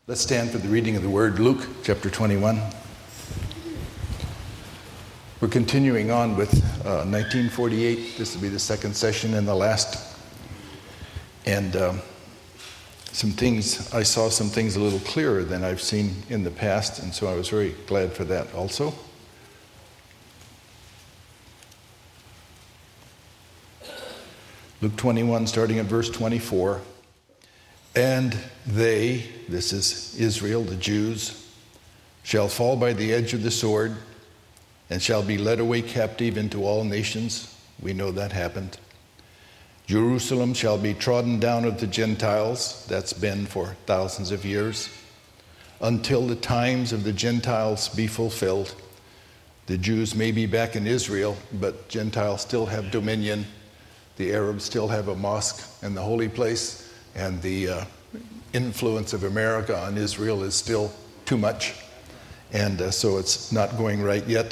Let's stand for the reading of the word, Luke chapter 21. We're continuing on with 1948. This will be the second session and the last. And I saw some things a little clearer than I've seen in the past, and so I was very glad for that also. Luke 21, starting at verse 24. And they, this is Israel, the Jews, shall fall by the edge of the sword and shall be led away captive into all nations. We know that happened. Jerusalem shall be trodden down of the Gentiles. That's been for thousands of years. Until the times of the Gentiles be fulfilled. The Jews may be back in Israel, but Gentiles still have dominion. The Arabs still have a mosque and the holy place. And the influence of America on Israel is still too much. And so it's not going right yet.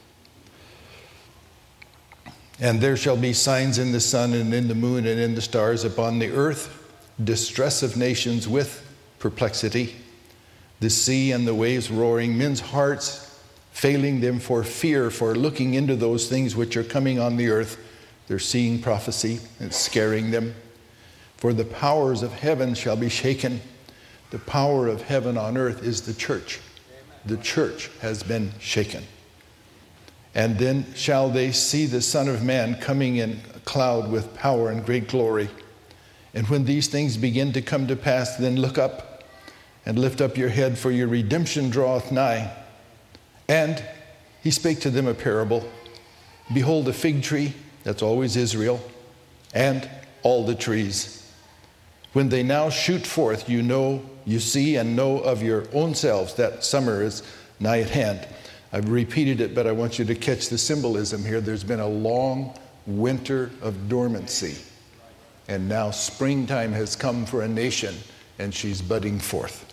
And there shall be signs in the sun and in the moon and in the stars upon the earth, distress of nations with perplexity, the sea and the waves roaring, men's hearts failing them for fear, for looking into those things which are coming on the earth. They're seeing prophecy and scaring them. For the powers of heaven shall be shaken. The power of heaven on earth is the church. The church has been shaken. And then shall they see the Son of Man coming in a cloud with power and great glory. And when these things begin to come to pass, then look up and lift up your head, for your redemption draweth nigh. And he spake to them a parable. Behold, a fig tree, that's always Israel, and all the trees. When they now shoot forth, you see and know of your own selves that summer is nigh at hand. I've repeated it, but I want you to catch the symbolism here. There's been a long winter of dormancy. And now springtime has come for a nation, and she's budding forth.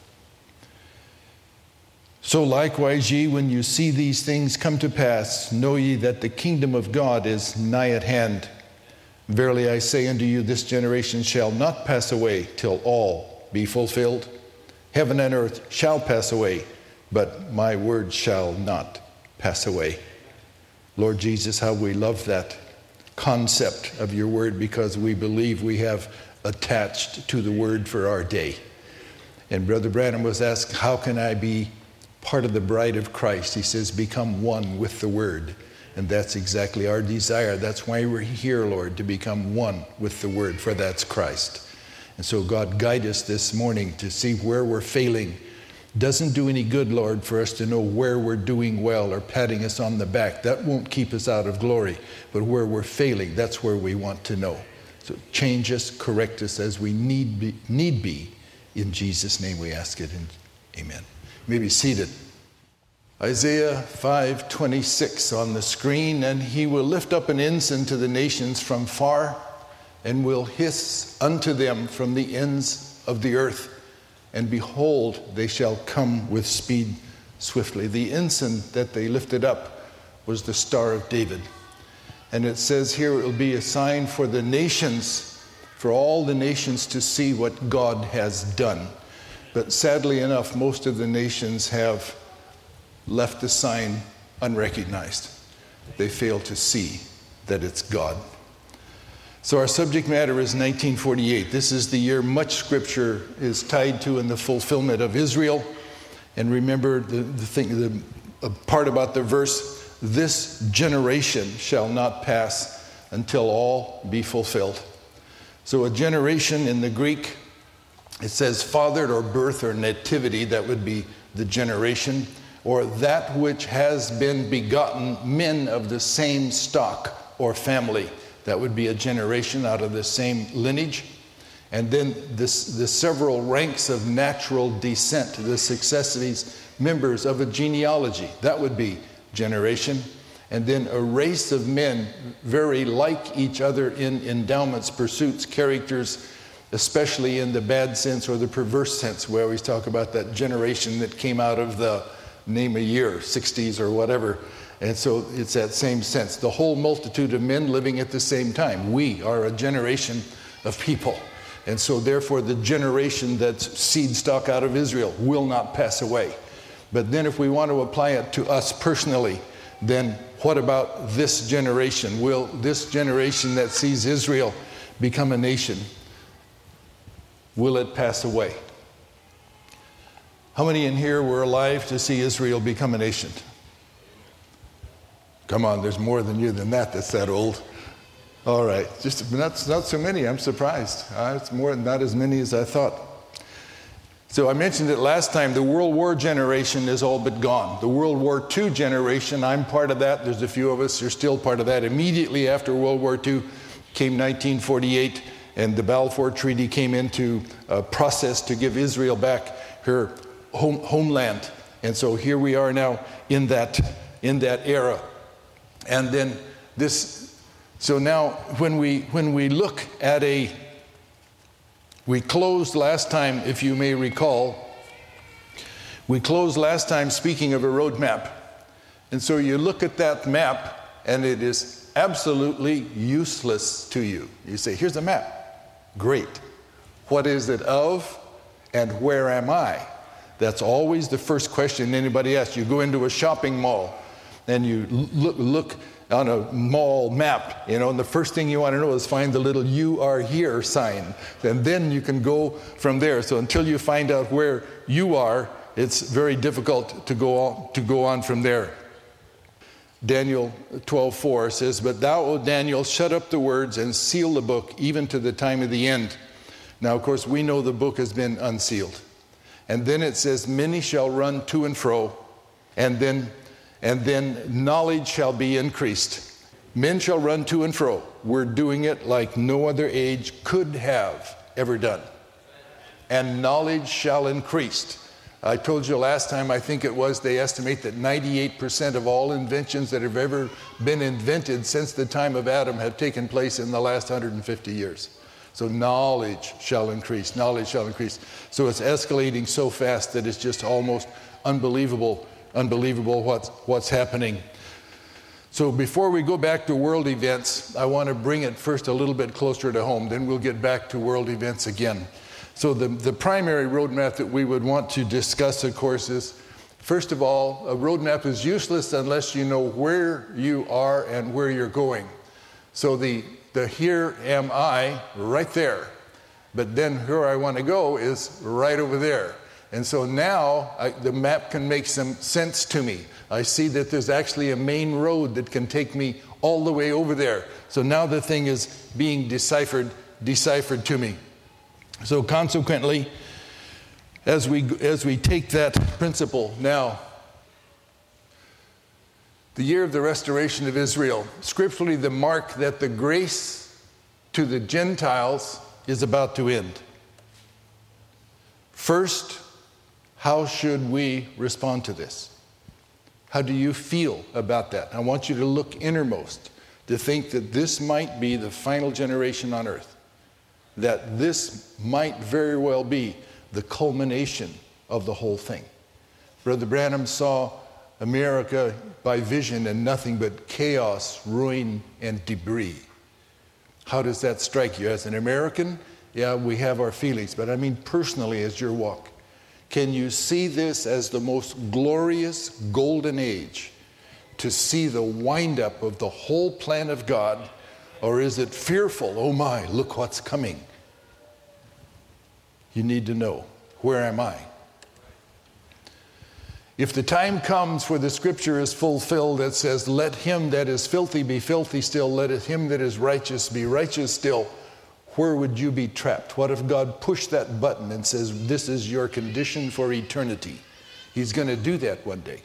So likewise ye, when you see these things come to pass, know ye that the kingdom of God is nigh at hand. Verily I say unto you, this generation shall not pass away till all be fulfilled. Heaven and earth shall pass away, but my word shall not pass away. Lord Jesus, how we love that concept of your word, because we believe we have attached to the word for our day. And Brother Branham was asked, how can I be part of the bride of Christ? He says, become one with the word. And that's exactly our desire. That's why we're here, Lord, to become one with the word, for that's Christ. And so God, guide us this morning to see where we're failing. Doesn't do any good, Lord, for us to know where we're doing well or patting us on the back. That won't keep us out of glory. But where we're failing, that's where we want to know. So change us, correct us as we need be. In Jesus' name we ask it, and amen. You may be seated. Isaiah 5:26 on the screen. And he will lift up an ensign to the nations from far, and will hiss unto them from the ends of the earth. And behold, they shall come with speed swiftly. The ensign that they lifted up was the Star of David. And it says here, it will be a sign for the nations, for all the nations to see what God has done. But sadly enough, most of the nations have left the sign unrecognized. They fail to see that it's God. So our subject matter is 1948. This is the year much scripture is tied to in the fulfillment of Israel. And remember the part about the verse, this generation shall not pass until all be fulfilled. So a generation in the Greek, it says fathered or birth or nativity, that would be the generation, or that which has been begotten, men of the same stock or family. That would be a generation out of the same lineage. And then the several ranks of natural descent, the successive members of a genealogy. That would be generation. And then a race of men very like each other in endowments, pursuits, characters, especially in the bad sense or the perverse sense. We always talk about that generation that came out of the name a year, 60s or whatever. And so it's that same sense. The whole multitude of men living at the same time. We are a generation of people And so therefore the generation that's seed stock out of Israel will not pass away. But then if we want to apply it to us personally, then what about this generation? Will this generation that sees Israel become a nation, will it pass away? How many in here were alive to see Israel become a nation? Come on, there's more than you than that's that old. All right, just not so many. I'm surprised. It's not as many as I thought. So I mentioned it last time, the World War generation is all but gone. The World War II generation, I'm part of that. There's a few of us who are still part of that. Immediately after World War II came 1948, and the Balfour Treaty came into a process to give Israel back her homeland. And so here we are now in that era. And then so now when we look at we closed last time, if you may recall, speaking of a roadmap. And so you look at that map, and it is absolutely useless to you. You say, here's a map. Great. What is it of, and where am I? That's always the first question anybody asks. You go into a shopping mall, and you look on a mall map, and the first thing you want to know is find the little "You Are Here" sign. And then you can go from there. So until you find out where you are, it's very difficult to go on from there. Daniel 12:4 says, "But thou, O Daniel, shut up the words and seal the book, even to the time of the end." Now, of course, we know the book has been unsealed. And then it says, "Many shall run to and fro, and then knowledge shall be increased." Men shall run to and fro. We're doing it like no other age could have ever done. And knowledge shall increase. I told you last time, I think it was, they estimate that 98% of all inventions that have ever been invented since the time of Adam have taken place in the last 150 years. So knowledge shall increase. Knowledge shall increase. So it's escalating so fast that it's just almost unbelievable what's happening. So before we go back to world events, I want to bring it first a little bit closer to home. Then we'll get back to world events again. So the primary roadmap that we would want to discuss, of course, is, first of all, a roadmap is useless unless you know where you are and where you're going. So the here am I right there. But then where I want to go is right over there. And so now the map can make some sense to me. I see that there's actually a main road that can take me all the way over there. So now the thing is being deciphered to me. So consequently, as we take that principle now, the year of the restoration of Israel, scripturally the mark that the grace to the Gentiles is about to end. First, how should we respond to this? How do you feel about that? I want you to look innermost, to think that this might be the final generation on earth, that this might very well be the culmination of the whole thing. Brother Branham saw America by vision and nothing but chaos, ruin, and debris. How does that strike you? As an American, yeah, we have our feelings, but I mean personally as your walk. Can you see this as the most glorious golden age to see the wind-up of the whole plan of God? Or is it fearful? Oh my, look what's coming. You need to know, where am I? If the time comes where the scripture is fulfilled that says, let him that is filthy be filthy still, let him that is righteous be righteous still, where would you be trapped? What if God pushed that button and says, this is your condition for eternity? He's going to do that one day.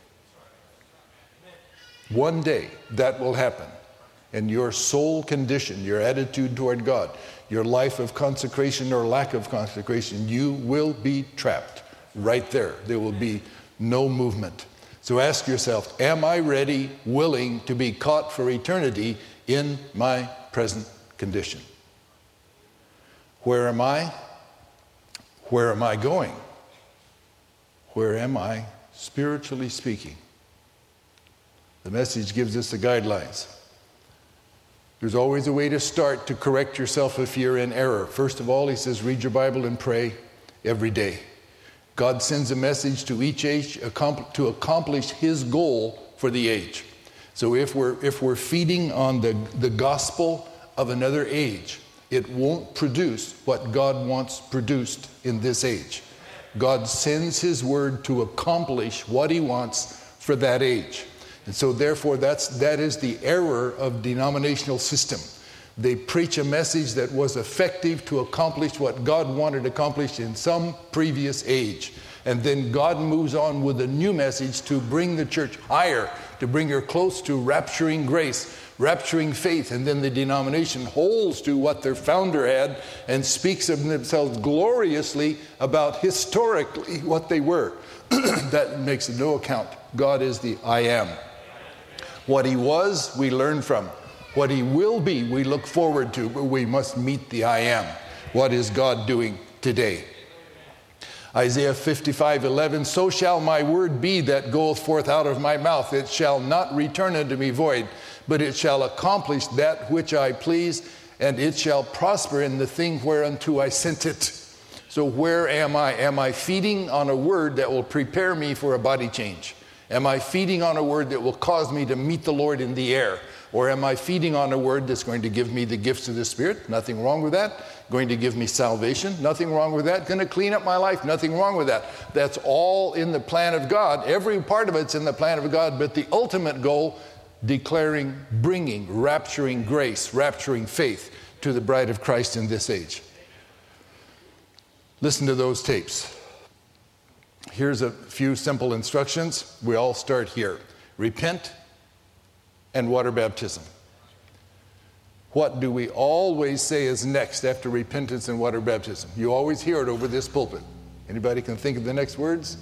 One day that will happen. And your soul condition, your attitude toward God, your life of consecration or lack of consecration, you will be trapped right there. There will be no movement. So ask yourself, am I ready, willing to be caught for eternity in my present condition? Where am I? Where am I going? Where am I, spiritually speaking? The message gives us the guidelines. There's always a way to start to correct yourself if you're in error. First of all, he says, read your Bible and pray every day. God sends a message to each age to accomplish his goal for the age. So if we're feeding on the gospel of another age, it won't produce what God wants produced in this age. God sends his word to accomplish what he wants for that age. And so therefore that is the error of denominational system. They preach a message that was effective to accomplish what God wanted accomplished in some previous age. And then God moves on with a new message to bring the church higher, to bring her close to rapturing grace, rapturing faith. And then the denomination holds to what their founder had and speaks of themselves gloriously about historically what they were. That makes no account. God is the I am. What he was, we learn from. What he will be, we look forward to, but we must meet the I am. What is God doing today? Isaiah 55:11, so shall my word be that goeth forth out of my mouth. It shall not return unto me void, but it shall accomplish that which I please, and it shall prosper in the thing whereunto I sent it. So where am I? Am I feeding on a word that will prepare me for a body change? Am I feeding on a word that will cause me to meet the Lord in the air? Or am I feeding on a word that's going to give me the gifts of the Spirit? Nothing wrong with that. Going to give me salvation? Nothing wrong with that. Going to clean up my life? Nothing wrong with that. That's all in the plan of God. Every part of it's in the plan of God, but the ultimate goal, declaring, bringing, rapturing grace, rapturing faith to the bride of Christ in this age. Listen to those tapes. Here's a few simple instructions. We all start here. Repent and water baptism. What do we always say is next after repentance and water baptism? You always hear it over this pulpit. Anybody can think of the next words?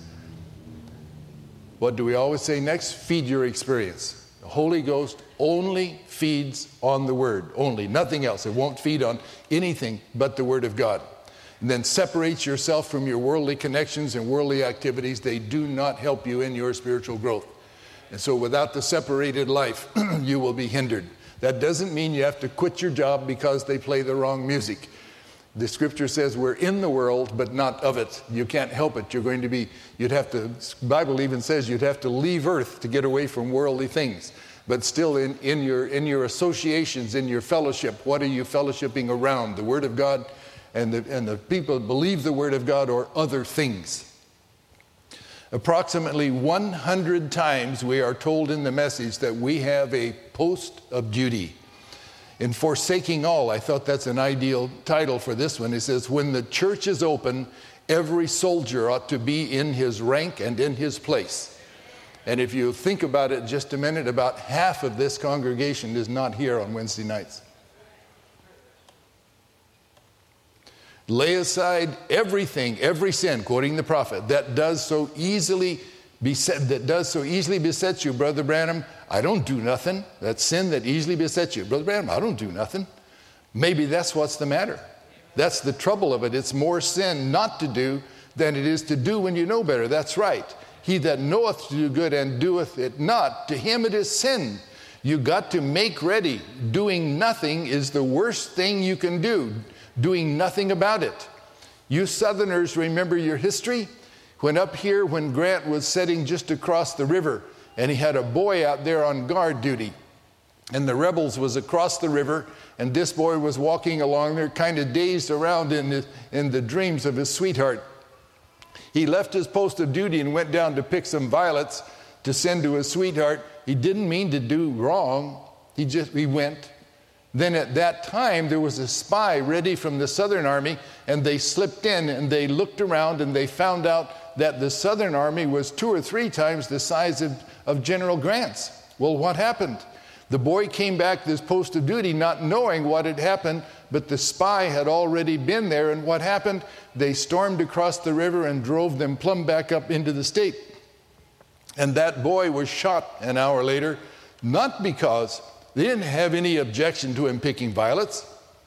What do we always say next? Feed your experience. The Holy Ghost only feeds on the Word, only, nothing else. It won't feed on anything but the Word of God. And then separate yourself from your worldly connections and worldly activities. They do not help you in your spiritual growth. And so without the separated life, you will be hindered. That doesn't mean you have to quit your job because they play the wrong music. The scripture says we're in the world, but not of it. You can't help it. You're going to be, the Bible even says you'd have to leave earth to get away from worldly things. But still in your associations, in your fellowship, what are you fellowshipping around? The Word of God and the people that believe the Word of God, or other things. Approximately 100 times we are told in the message that we have a post of duty. In Forsaking All, I thought that's an ideal title for this one. It says, when the church is open, every soldier ought to be in his rank and in his place. And if you think about it just a minute, about half of this congregation is not here on Wednesday nights. Lay aside everything, every sin, quoting the prophet, that does so easily besets you, Brother Branham. I don't do nothing. That sin that easily besets you. Brother Branham, I don't do nothing. Maybe that's what's the matter. That's the trouble of it. It's more sin not to do than it is to do when you know better. That's right. He that knoweth to do good and doeth it not, to him it is sin. You got to make ready. Doing nothing is the worst thing you can do. Doing nothing about it. You Southerners remember your history? When up here, when Grant was sitting just across the river, and he had a boy out there on guard duty, and the rebels was across the river, and this boy was walking along there kind of dazed around in the dreams of his sweetheart. He left his post of duty and went down to pick some violets to send to his sweetheart. He didn't mean to do wrong. He went. Then at that time, there was a spy ready from the Southern Army, and they slipped in and they looked around and they found out that the Southern Army was 2 or 3 times the size of General Grant's. Well, what happened? The boy came back to his post of duty not knowing what had happened, but the spy had already been there, and what happened? They stormed across the river and drove them plumb back up into the state. And that boy was shot an hour later, not because they didn't have any objection to him picking violets.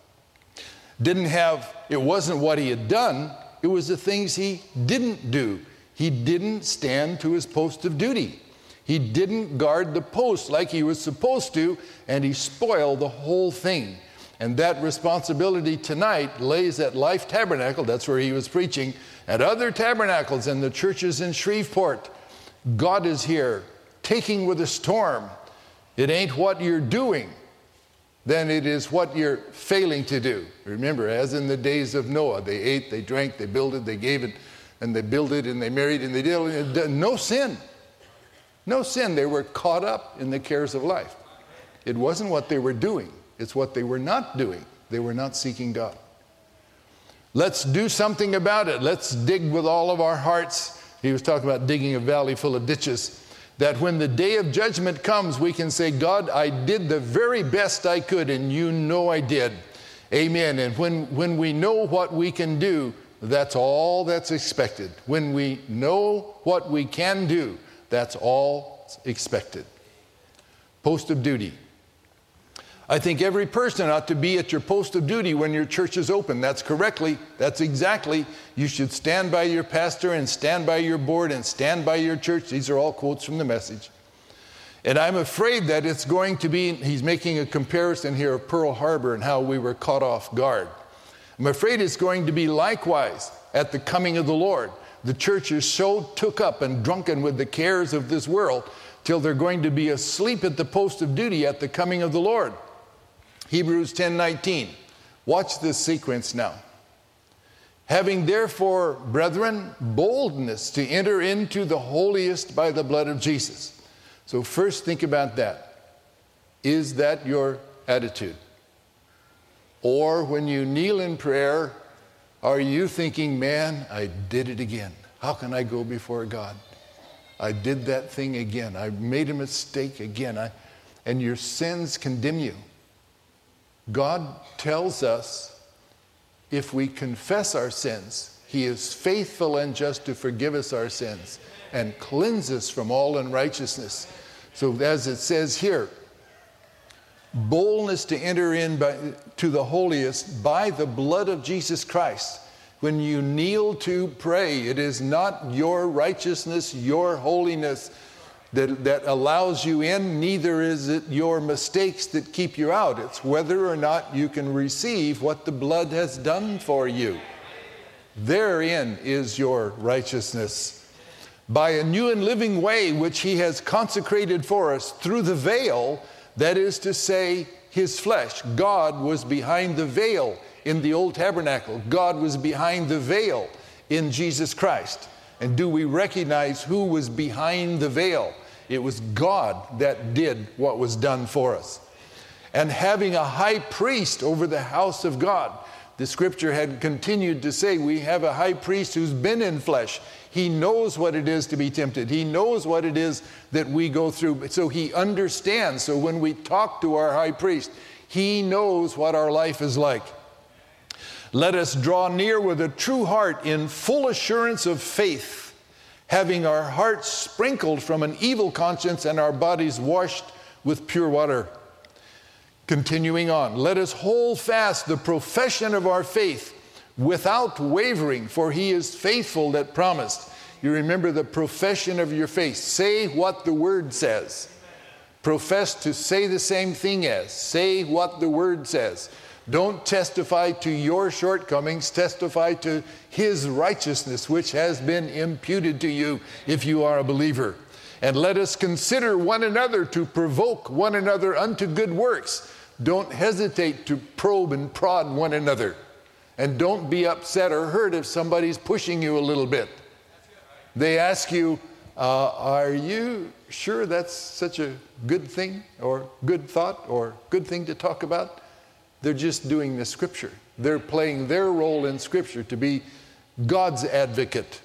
It wasn't what he had done. It was the things he didn't do. He didn't stand to his post of duty. He didn't guard the post like he was supposed to, and he spoiled the whole thing. And that responsibility tonight lays at Life Tabernacle, that's where he was preaching, at other tabernacles and the churches in Shreveport. God is here, taking with a storm. It ain't what you're doing, then it is what you're failing to do. Remember, as in the days of Noah, they ate, they drank, they builded, they gave it, and they builded, and they married, and they did. No sin. No sin. They were caught up in the cares of life. It wasn't what they were doing. It's what they were not doing. They were not seeking God. Let's do something about it. Let's dig with all of our hearts. He was talking about digging a valley full of ditches. That when the day of judgment comes, we can say, God, I did the very best I could, and you know I did. Amen. And when we know what we can do, that's all that's expected. When we know what we can do, that's all expected. Post of duty. I think every person ought to be at your post of duty when your church is open. That's exactly. You should stand by your pastor and stand by your board and stand by your church. These are all quotes from the message. And I'm afraid that it's going to be, he's making a comparison here of Pearl Harbor and how we were caught off guard. I'm afraid it's going to be likewise at the coming of the Lord. The church is so took up and drunken with the cares of this world till they're going to be asleep at the post of duty at the coming of the Lord. Hebrews 10:19. Watch this sequence now. Having therefore, brethren, boldness to enter into the holiest by the blood of Jesus. So first think about that. Is that your attitude? Or when you kneel in prayer, are you thinking, man, I did it again. How can I go before God? I did that thing again. I made a mistake again. And your sins condemn you. God tells us if we confess our sins, he is faithful and just to forgive us our sins and cleanse us from all unrighteousness. So as it says here, boldness to enter in to the holiest by the blood of Jesus Christ. When you kneel to pray, it is not your righteousness, your holiness that allows you in, neither is it your mistakes that keep you out. It's whether or not you can receive what the blood has done for you. Therein is your righteousness. By a new and living way which he has consecrated for us through the veil, that is to say, his flesh. God was behind the veil in the old tabernacle. God was behind the veil in Jesus Christ. And do we recognize who was behind the veil? It was God that did what was done for us. And having a high priest over the house of God. The scripture had continued to say we have a high priest who's been in flesh. He knows what it is to be tempted. He knows what it is that we go through. So he understands. So when we talk to our high priest, he knows what our life is like. Let us draw near with a true heart in full assurance of faith, having our hearts sprinkled from an evil conscience and our bodies washed with pure water. Continuing on, let us hold fast the profession of our faith without wavering, for he is faithful that promised. You remember the profession of your faith. Say what the word says. Profess to say the same thing as. Say what the word says. Don't testify to your shortcomings. Testify to his righteousness, which has been imputed to you if you are a believer. And let us consider one another to provoke one another unto good works. Don't hesitate to probe and prod one another. And don't be upset or hurt if somebody's pushing you a little bit. They ask you, are you sure that's such a good thing or good thought or good thing to talk about? They're just doing the scripture. They're playing their role in scripture to be God's advocate.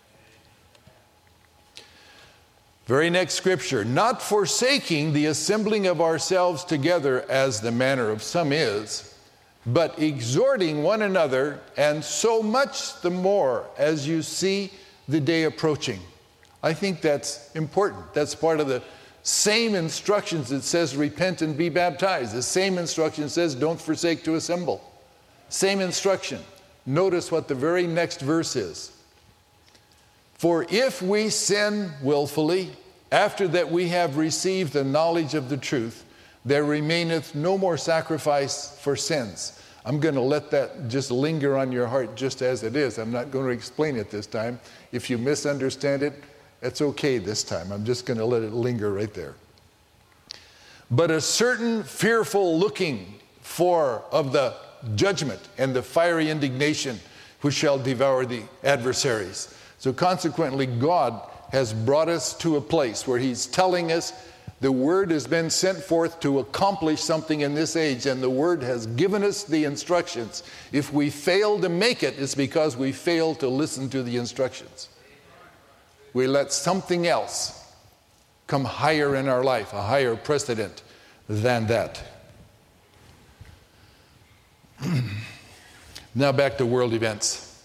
Very next scripture. Not forsaking the assembling of ourselves together as the manner of some is, but exhorting one another, and so much the more as you see the day approaching. I think that's important. That's part of the same instructions that says repent and be baptized. The same instruction says don't forsake to assemble. Same instruction. Notice what the very next verse is. For if we sin willfully, after that we have received the knowledge of the truth, there remaineth no more sacrifice for sins. I'm going to let that just linger on your heart just as it is. I'm not going to explain it this time. If you misunderstand it, it's okay this time. I'm just going to let it linger right there. But a certain fearful looking for of the judgment and the fiery indignation which shall devour the adversaries. So consequently, God has brought us to a place where he's telling us the word has been sent forth to accomplish something in this age, and the word has given us the instructions. If we fail to make it, it's because we fail to listen to the instructions. We let something else come higher in our life, a higher precedent than that. Now back to world events.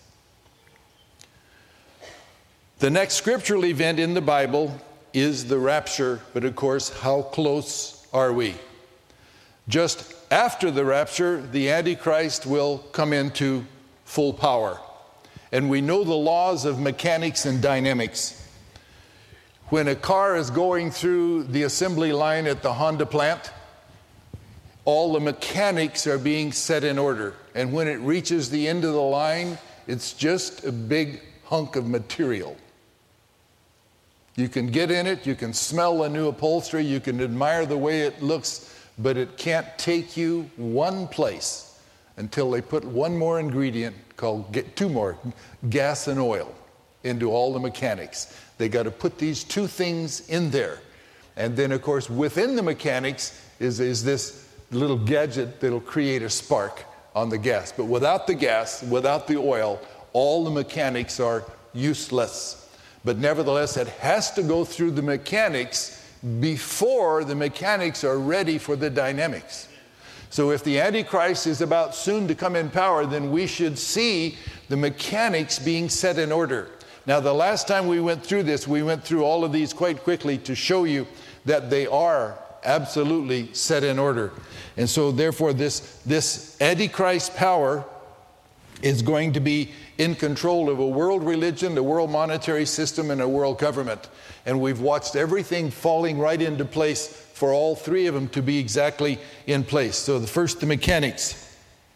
The next scriptural event in the Bible is the rapture, but of course, how close are we? Just after the rapture, the Antichrist will come into full power. And we know the laws of mechanics and dynamics. When a car is going through the assembly line at the Honda plant, all the mechanics are being set in order. And when it reaches the end of the line, it's just a big hunk of material. You can get in it, you can smell the new upholstery, you can admire the way it looks, but it can't take you one place until they put one more ingredient called, two more, gas and oil into all the mechanics. They got to put these two things in there. And then, of course, within the mechanics is this little gadget that'll create a spark on the gas. But without the gas, without the oil, all the mechanics are useless. But nevertheless, it has to go through the mechanics before the mechanics are ready for the dynamics. So if the Antichrist is about soon to come in power, then we should see the mechanics being set in order. Now, the last time we went through this, we went through all of these quite quickly to show you that they are absolutely set in order. And so therefore, this Antichrist power is going to be in control of a world religion, a world monetary system, and a world government. And we've watched everything falling right into place for all three of them to be exactly in place. So the mechanics.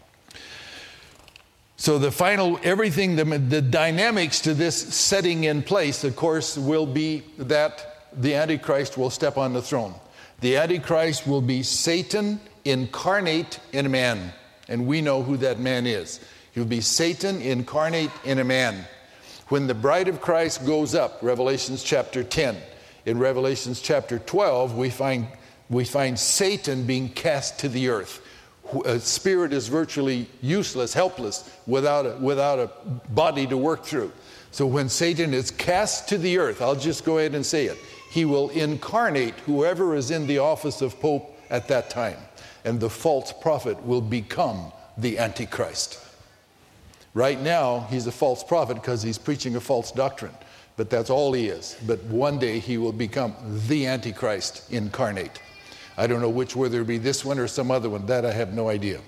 So the final, everything, the dynamics to this setting in place, of course, will be that the Antichrist will step on the throne. The Antichrist will be Satan incarnate in a man. And we know who that man is. He'll be Satan incarnate in a man. When the bride of Christ goes up, Revelations chapter 10, in Revelations chapter 12, we find Satan being cast to the earth. A spirit is virtually useless, helpless, without a body to work through. So when Satan is cast to the earth, I'll just go ahead and say it, he will incarnate whoever is in the office of Pope at that time. And the false prophet will become the Antichrist. Right now, he's a false prophet because he's preaching a false doctrine. But that's all he is. But one day he will become the Antichrist incarnate. I don't know whether it be this one or some other one. That I have no idea.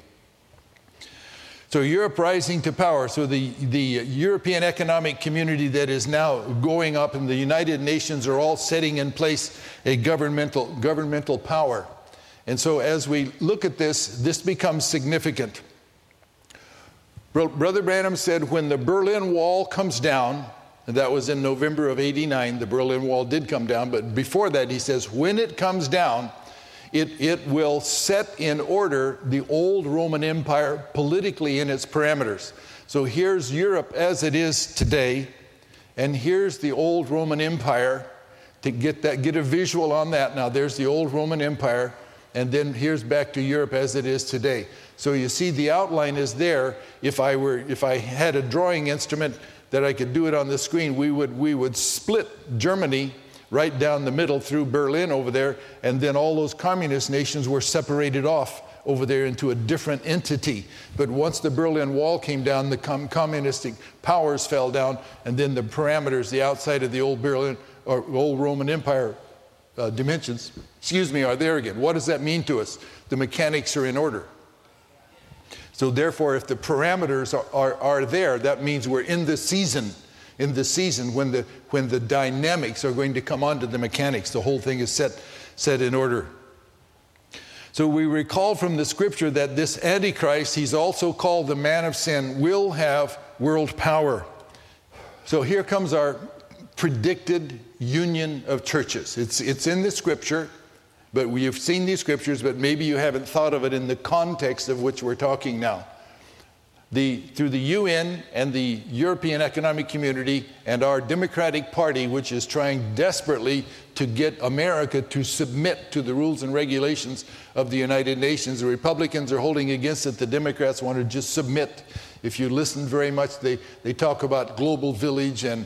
So Europe rising to power. So the European economic community that is now going up, and the United Nations are all setting in place a governmental power. And so as we look at this becomes significant. Brother Branham said when the Berlin Wall comes down, and that was in November of '89, the Berlin Wall did come down, but before that he says when it comes down, it will set in order the old Roman Empire politically in its parameters. So here's Europe as it is today, and here's the old Roman Empire. To get a visual on that, now there's the old Roman Empire, and then here's back to Europe as it is today. So you see the outline is there. If I had a drawing instrument that I could do it on the screen, we would split Germany right down the middle through Berlin over there, and then all those communist nations were separated off over there into a different entity. But once the Berlin Wall came down, the communistic powers fell down, and then the parameters, the outside of the old Berlin or old Roman Empire dimensions, are there again. What does that mean to us? The mechanics are in order. So therefore, if the parameters are there, that means we're in the season. in the season when the dynamics are going to come onto the mechanics. The whole thing is set in order. So we recall from the scripture that this Antichrist, he's also called the man of sin, will have world power. So here comes our predicted union of churches. It's in the scripture, but you've seen these scriptures, but maybe you haven't thought of it in the context of which we're talking now. Through the UN and the European Economic Community and our Democratic Party, which is trying desperately to get America to submit to the rules and regulations of the United Nations. The Republicans are holding against it. The Democrats want to just submit. If you listen very much, they talk about global village and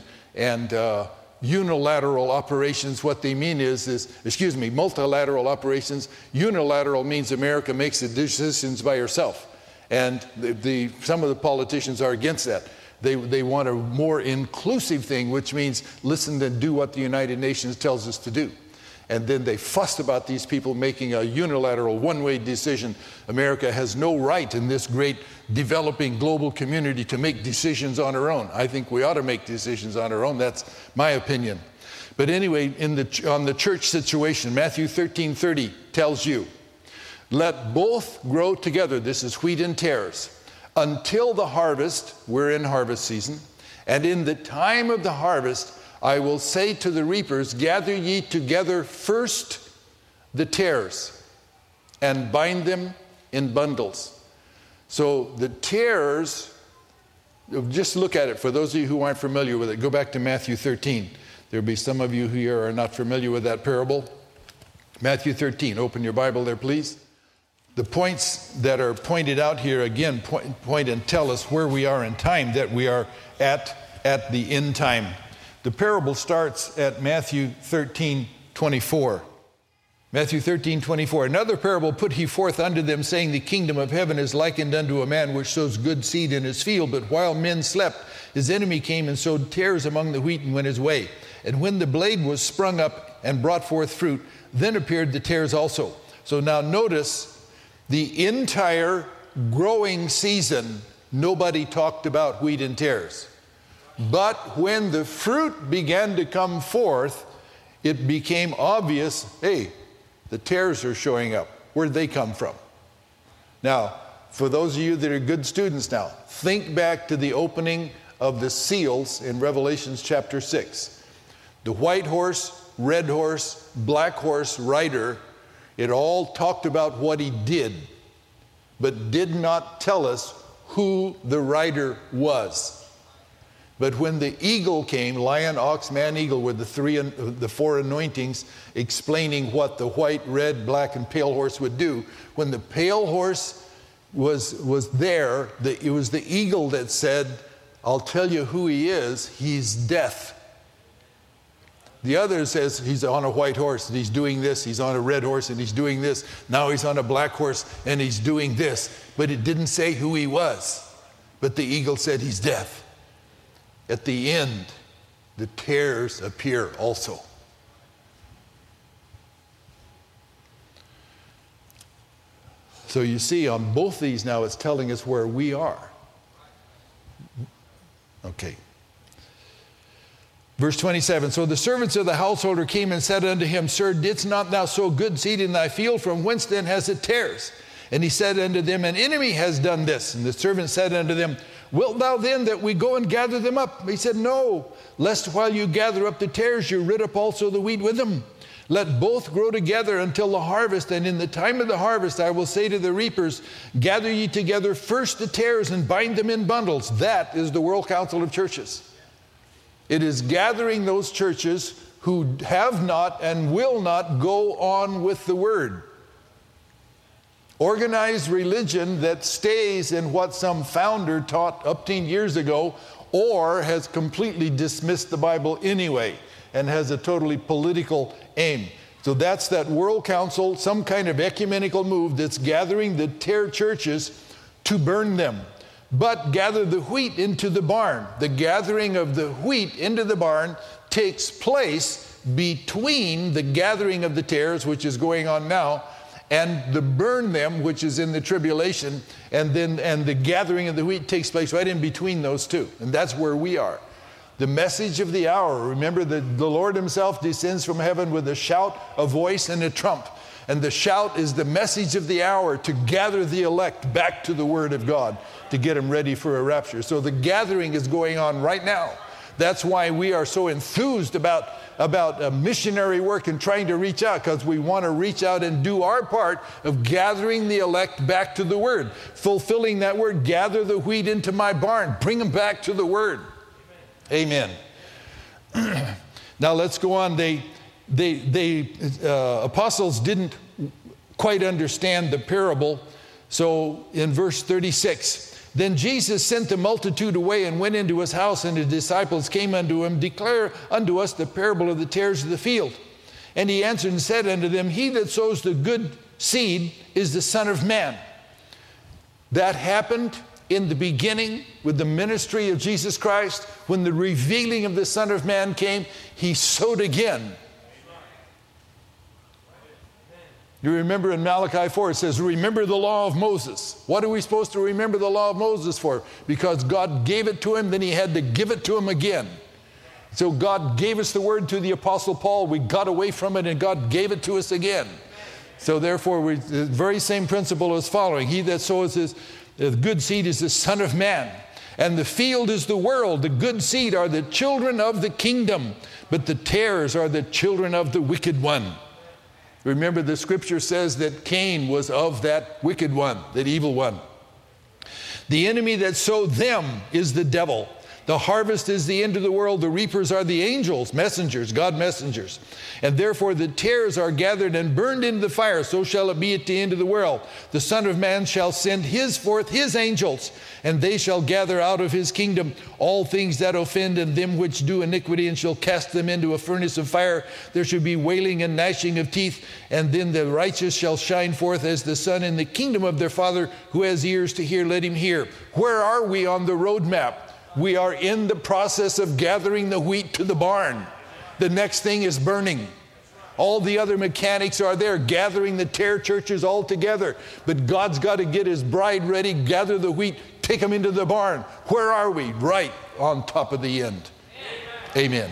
unilateral operations. What they mean is multilateral operations. Unilateral means America makes the decisions by herself. And some of the politicians are against that. They want a more inclusive thing, which means listen and do what the United Nations tells us to do. And then they fussed about these people making a unilateral one-way decision. America has no right in this great developing global community to make decisions on her own. I think we ought to make decisions on our own. That's my opinion. But anyway, on the church situation, Matthew 13:30 tells you, let both grow together. This is wheat and tares. Until the harvest, we're in harvest season, and in the time of the harvest, I will say to the reapers, gather ye together first the tares, and bind them in bundles. So the tares, just look at it. For those of you who aren't familiar with it, go back to Matthew 13. There'll be some of you who are not familiar with that parable. Matthew 13, open your Bible there, please. The points that are pointed out here, again, point and tell us where we are in time, that we are at the end time. The parable starts at Matthew 13:24. Matthew 13:24. Another parable put he forth unto them, saying, the kingdom of heaven is likened unto a man which sows good seed in his field. But while men slept, his enemy came and sowed tares among the wheat and went his way. And when the blade was sprung up and brought forth fruit, then appeared the tares also. So now notice, the entire growing season, nobody talked about wheat and tares. But when the fruit began to come forth, it became obvious, hey, the tares are showing up. Where'd they come from? Now, for those of you that are good students now, think back to the opening of the seals in Revelation chapter 6. The white horse, red horse, black horse rider, it all talked about what he did, but did not tell us who the rider was. But when the eagle came, lion, ox, man, eagle, were the four anointings explaining what the white, red, black, and pale horse would do. When the pale horse was there, it was the eagle that said, I'll tell you who he is, he's death. The other says he's on a white horse and he's doing this. He's on a red horse and he's doing this. Now he's on a black horse and he's doing this. But it didn't say who he was. But the eagle said he's death. At the end, the tares appear also. So you see, on both these now, it's telling us where we are. Okay. Verse 27, so the servants of the householder came and said unto him, Sir, didst not thou sow good seed in thy field? From whence then has it tares? And he said unto them, An enemy has done this. And the servant said unto them, Wilt thou then that we go and gather them up? He said, No, lest while you gather up the tares, you rid up also the wheat with them. Let both grow together until the harvest, and in the time of the harvest I will say to the reapers, Gather ye together first the tares and bind them in bundles. That is the World Council of Churches. It is gathering those churches who have not and will not go on with the word. Organized religion that stays in what some founder taught up to years ago, or has completely dismissed the Bible anyway and has a totally political aim. So that's that World Council, some kind of ecumenical move that's gathering the churches to burn them. But gather the wheat into the barn. The gathering of the wheat into the barn takes place between the gathering of the tares, which is going on now, and the burn them, which is in the tribulation, and the gathering of the wheat takes place right in between those two. And that's where we are. The message of the hour. Remember that the Lord himself descends from heaven with a shout, a voice, and a trump. And the shout is the message of the hour to gather the elect back to the Word of God, to get them ready for a rapture. So the gathering is going on right now. That's why we are so enthused about missionary work and trying to reach out, because we want to reach out and do our part of gathering the elect back to the Word, fulfilling that word, gather the wheat into my barn, bring them back to the Word. Amen. Now let's go on. The apostles didn't quite understand the parable. So in verse 36, then Jesus sent the multitude away and went into his house, and his disciples came unto him, declare unto us the parable of the tares of the field. And he answered and said unto them, he that sows the good seed is the Son of Man. That happened in the beginning with the ministry of Jesus Christ. When the revealing of the Son of Man came, he sowed again. You remember in Malachi 4, it says, remember the law of Moses. What are we supposed to remember the law of Moses for? Because God gave it to him, then he had to give it to him again. So God gave us the word to the Apostle Paul. We got away from it, and God gave it to us again. So therefore, the very same principle is following. He that sows the good seed is the Son of Man. And the field is the world. The good seed are the children of the kingdom, but the tares are the children of the wicked one. Remember, the scripture says that Cain was of that wicked one, that evil one. The enemy that sowed them is the devil. The harvest is the end of the world. The reapers are the angels, messengers, God messengers. And therefore the tares are gathered and burned into the fire. So shall it be at the end of the world. The Son of Man shall send forth his angels, and they shall gather out of his kingdom all things that offend and them which do iniquity, and shall cast them into a furnace of fire. There shall be wailing and gnashing of teeth. And then the righteous shall shine forth as the sun in the kingdom of their Father. Who has ears to hear, let him hear. Where are we on the roadmap? We are in the process of gathering the wheat to the barn. The next thing is burning. All the other mechanics are there, gathering the tare churches all together. But God's got to get his bride ready, gather the wheat, take them into the barn. Where are we? Right on top of the end. Amen.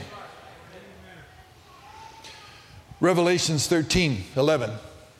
Revelations 13:11.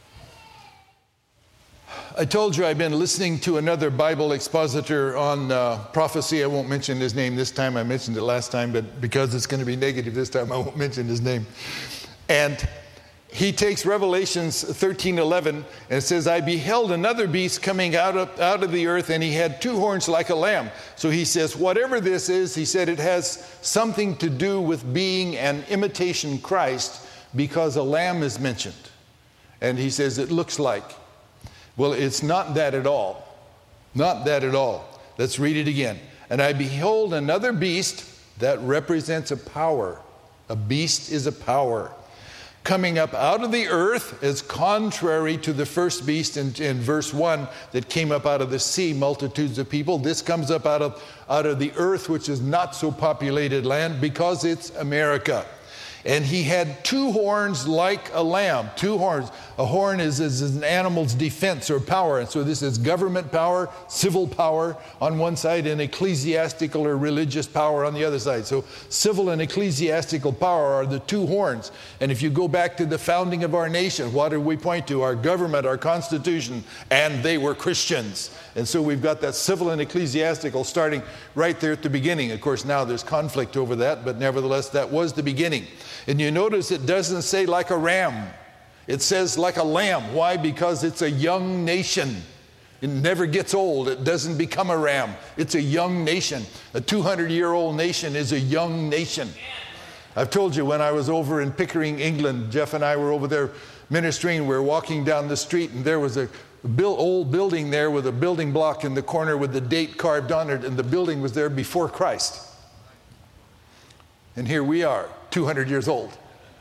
I told you I've been listening to another Bible expositor on prophecy. I won't mention his name this time. I mentioned it last time, but because it's going to be negative this time, I won't mention his name. And he takes Revelations 13:11 and it says, I beheld another beast coming out of the earth, and he had two horns like a lamb. So he says, whatever this is, he said, it has something to do with being an imitation Christ, because a lamb is mentioned. And he says, it looks like. Well, it's not that at all. Not that at all. Let's read it again. And I behold another beast that represents a power. A beast is a power. Coming up out of the earth as contrary to the first beast in verse 1 that came up out of the sea, multitudes of people. This comes up out of the earth, which is not so populated land, because it's America. And he had two horns like a lamb. Two horns. A horn is an animal's defense or power. And so this is government power, civil power on one side, and ecclesiastical or religious power on the other side. So civil and ecclesiastical power are the two horns. And if you go back to the founding of our nation, what do we point to? Our government, our constitution, and they were Christians. And so we've got that civil and ecclesiastical starting right there at the beginning. Of course, now there's conflict over that, but nevertheless, that was the beginning. And you notice it doesn't say like a ram. It says like a lamb. Why? Because it's a young nation. It never gets old. It doesn't become a ram. It's a young nation. A 200-year-old nation is a young nation. I've told you, when I was over in Pickering, England, Jeff and I were over there ministering. We were walking down the street, and there was a old building there with a building block in the corner with the date carved on it, and the building was there before Christ. And here we are, 200 years old.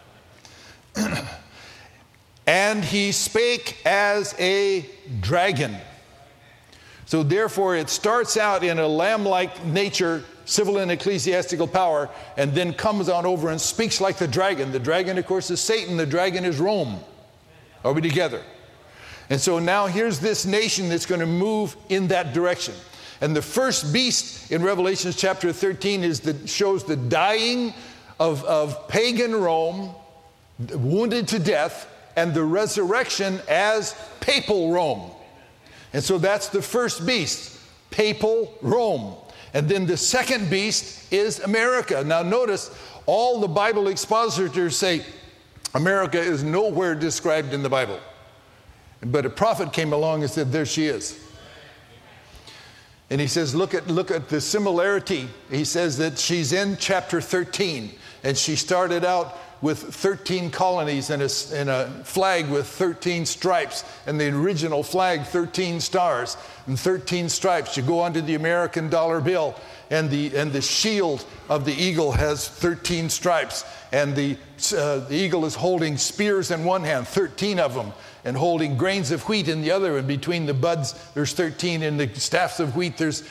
And he spake as a dragon. So therefore it starts out in a lamb-like nature, civil and ecclesiastical power, and then comes on over and speaks like the dragon. The dragon, of course, is Satan. The dragon is Rome. Are we together? And so now here's this nation that's going to move in that direction. And the first beast in Revelation chapter 13 shows the dying of pagan Rome, wounded to death, and the resurrection as papal Rome. And so that's the first beast, papal Rome. And then the second beast is America. Now notice, all the Bible expositors say America is nowhere described in the Bible. But a prophet came along and said, there she is. And he says, look at the similarity. He says that she's in chapter 13. And she started out with 13 colonies and a flag with 13 stripes, and the original flag 13 stars and 13 stripes. You go onto the American dollar bill, and the shield of the eagle has 13 stripes, and the eagle is holding spears in one hand, 13 of them, and holding grains of wheat in the other, and between the buds there's 13, and the staffs of wheat there's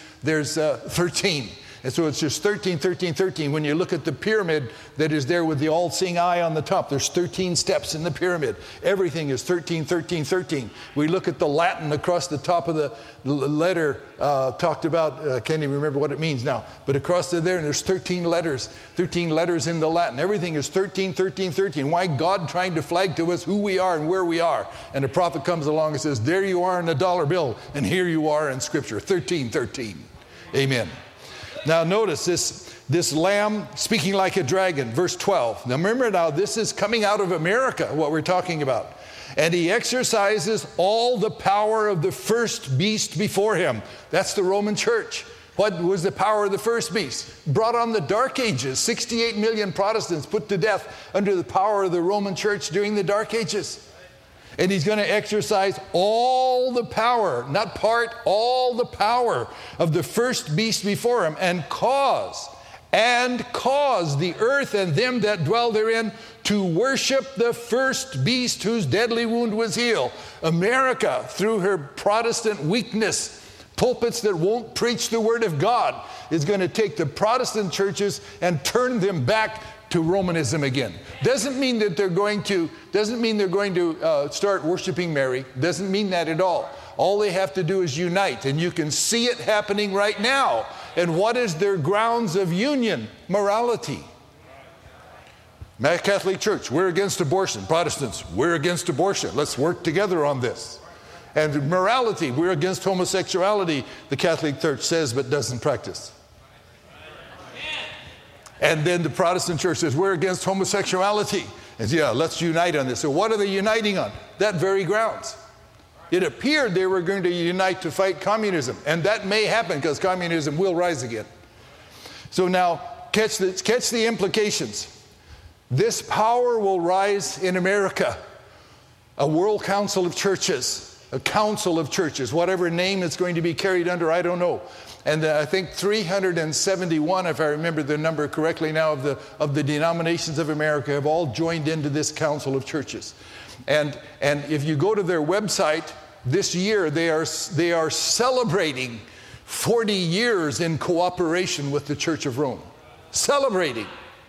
13. And so it's just 13, 13, 13. When you look at the pyramid that is there with the all-seeing eye on the top, there's 13 steps in the pyramid. Everything is 13, 13, 13. We look at the Latin across the top of the letter, talked about, I can't even remember what it means now, but across there, and there's 13 letters in the Latin. Everything is 13, 13, 13. Why God trying to flag to us who we are and where we are? And a prophet comes along and says, there you are in the dollar bill, and here you are in Scripture, 13, 13. Amen. Now notice this lamb speaking like a dragon, verse 12. Now remember now, this is coming out of America, what we're talking about. And he exercises all the power of the first beast before him. That's the Roman church. What was the power of the first beast? Brought on the Dark Ages. 68 million Protestants put to death under the power of the Roman church during the Dark Ages. And he's going to exercise all the power, not part, all the power of the first beast before him, and cause the earth and them that dwell therein to worship the first beast whose deadly wound was healed. America, through her Protestant weakness, pulpits that won't preach the word of God, is going to take the Protestant churches and turn them back to Romanism again. Doesn't mean they're going to start worshiping Mary. Doesn't mean that at all. All they have to do is unite, and you can see it happening right now. And what is their grounds of union? Morality. Catholic Church, we're against abortion. Protestants, we're against abortion. Let's work together on this. And morality, we're against homosexuality, the Catholic Church says but doesn't practice. And then the Protestant church says, we're against homosexuality. And yeah, let's unite on this. So what are they uniting on? That very grounds. It appeared they were going to unite to fight communism. And that may happen because communism will rise again. So now, catch the implications. This power will rise in America. A world council of churches, a council of churches, whatever name it's going to be carried under, I don't know. And I think 371, if I remember the number correctly now, of the denominations of America have all joined into this council of churches. And if you go to their website this year, they are celebrating 40 years in cooperation with the Church of Rome. Celebrating.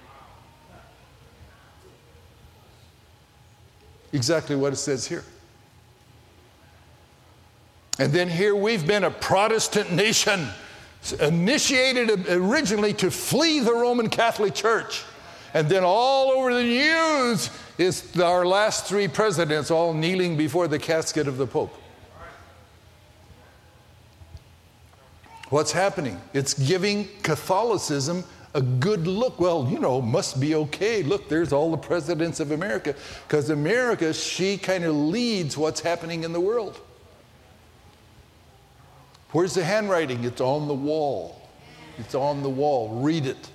Exactly what it says here. And then here we've been a Protestant nation, initiated originally to flee the Roman Catholic Church. And then all over the news is our last three presidents all kneeling before the casket of the Pope. What's happening? It's giving Catholicism a good look. Well, must be okay. Look, there's all the presidents of America. Because America, she kind of leads what's happening in the world. Where's the handwriting? It's on the wall. It's on the wall. Read it.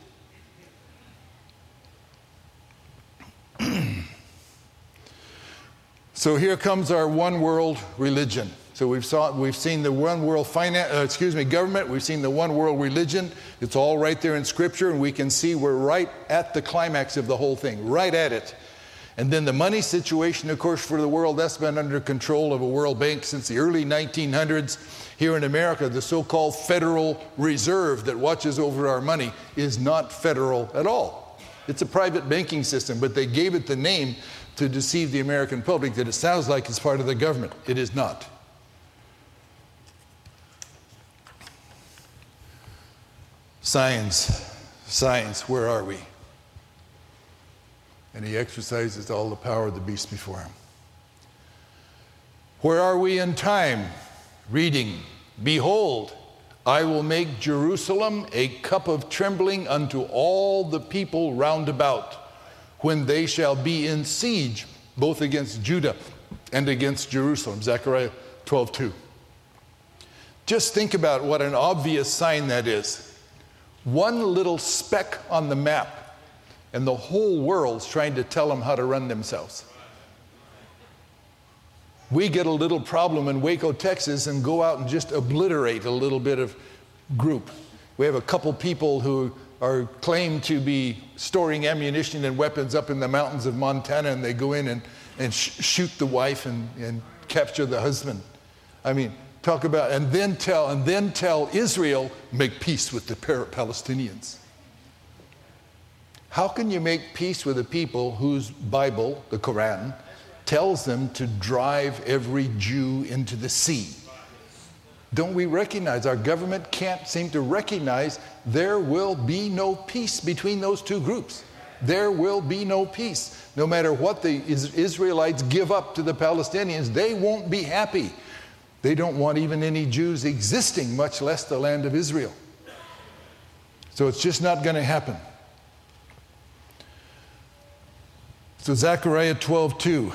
So here comes our one world religion. So we've seen the one world government. We've seen the one world religion. It's all right there in Scripture, and we can see we're right at the climax of the whole thing, right at it. And then the money situation, of course, for the world, that's been under control of a World Bank since the early 1900s. Here in America, the so-called Federal Reserve that watches over our money is not federal at all. It's a private banking system, but they gave it the name to deceive the American public that it sounds like it's part of the government. It is not. Signs, where are we? And he exercises all the power of the beast before him. Where are we in time? Reading, behold, I will make Jerusalem a cup of trembling unto all the people round about, when they shall be in siege, both against Judah and against Jerusalem. Zechariah 12:2. Just think about what an obvious sign that is. One little speck on the map, and the whole world's trying to tell them how to run themselves. We get a little problem in Waco, Texas, and go out and just obliterate a little bit of group. We have a couple people who are claimed to be storing ammunition and weapons up in the mountains of Montana, and they go in and shoot the wife and capture the husband. I mean, talk about, and then tell Israel, make peace with the Palestinians. How can you make peace with a people whose Bible, the Quran, tells them to drive every Jew into the sea? Don't we recognize, our government can't seem to recognize there will be no peace between those two groups. There will be no peace. No matter what the Israelites give up to the Palestinians, they won't be happy. They don't want even any Jews existing, much less the land of Israel. So it's just not going to happen. So Zechariah 12:2.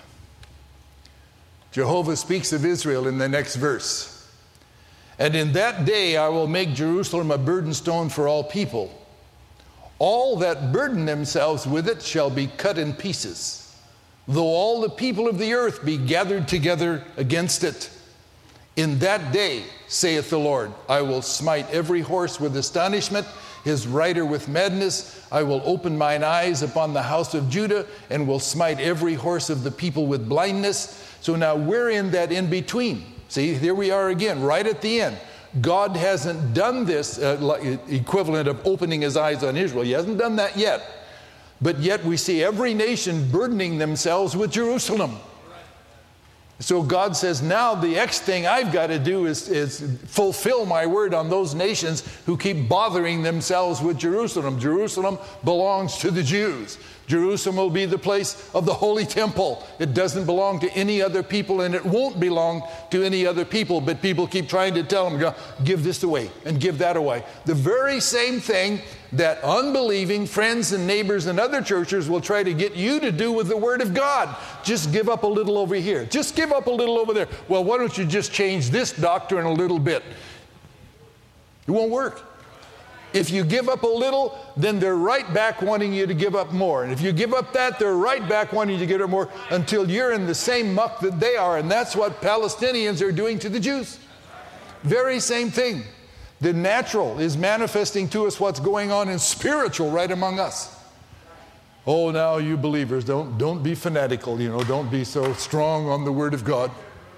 Jehovah speaks of Israel in the next verse. And in that day I will make Jerusalem a burden stone for all people. All that burden themselves with it shall be cut in pieces, though all the people of the earth be gathered together against it. In that day, saith the Lord, I will smite every horse with astonishment, his rider with madness. I will open mine eyes upon the house of Judah, and will smite every horse of the people with blindness. So now we're in that in between. See, here we are again, right at the end. God hasn't done this equivalent of opening his eyes on Israel. He hasn't done that yet. But yet we see every nation burdening themselves with Jerusalem. So God says, now the next thing I've got to do is fulfill my word on those nations who keep bothering themselves with Jerusalem. Jerusalem belongs to the Jews. Jerusalem will be the place of the Holy Temple. It doesn't belong to any other people, and it won't belong to any other people. But people keep trying to tell them, give this away and give that away. The very same thing that unbelieving friends and neighbors and other churches will try to get you to do with the Word of God. Just give up a little over here. Just give up a little over there. Well, why don't you just change this doctrine a little bit? It won't work. If you give up a little, then they're right back wanting you to give up more. And if you give up that, they're right back wanting you to give up more until you're in the same muck that they are. And that's what Palestinians are doing to the Jews. Very same thing. The natural is manifesting to us what's going on in spiritual right among us. Oh, now you believers, don't be fanatical, don't be so strong on the Word of God.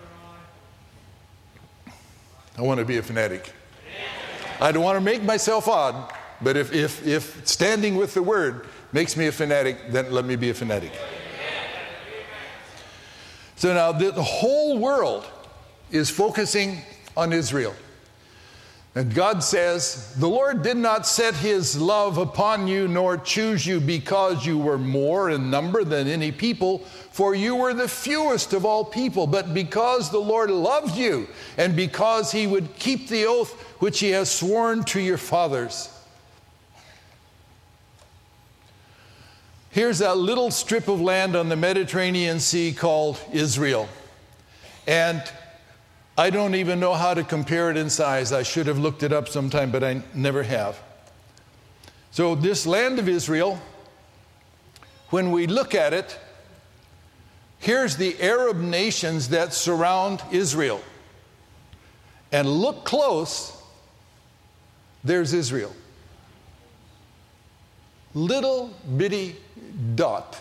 I want to be a fanatic. I don't want to make myself odd, but if standing with the Word makes me a fanatic, then let me be a fanatic. So now the whole world is focusing on Israel. And God says, the Lord did not set his love upon you nor choose you because you were more in number than any people, for you were the fewest of all people, but because the Lord loved you and because he would keep the oath which he has sworn to your fathers. Here's that little strip of land on the Mediterranean Sea called Israel. And I don't even know how to compare it in size. I should have looked it up sometime, but I never have. So this land of Israel, when we look at it, here's the Arab nations that surround Israel. And look close, there's Israel. Little bitty dot.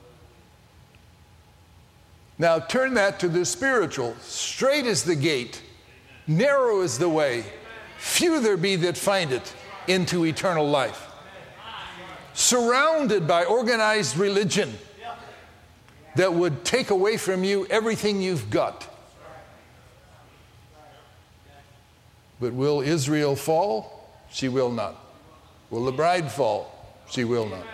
Now turn that to the spiritual. Straight is the gate, narrow is the way, few there be that find it into eternal life. Surrounded by organized religion that would take away from you everything you've got. But will Israel fall? She will not. Will the bride fall? She will not.